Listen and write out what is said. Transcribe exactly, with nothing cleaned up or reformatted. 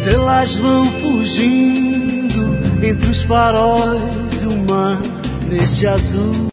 Estrelas vão fugindo entre os faróis e o mar neste azul.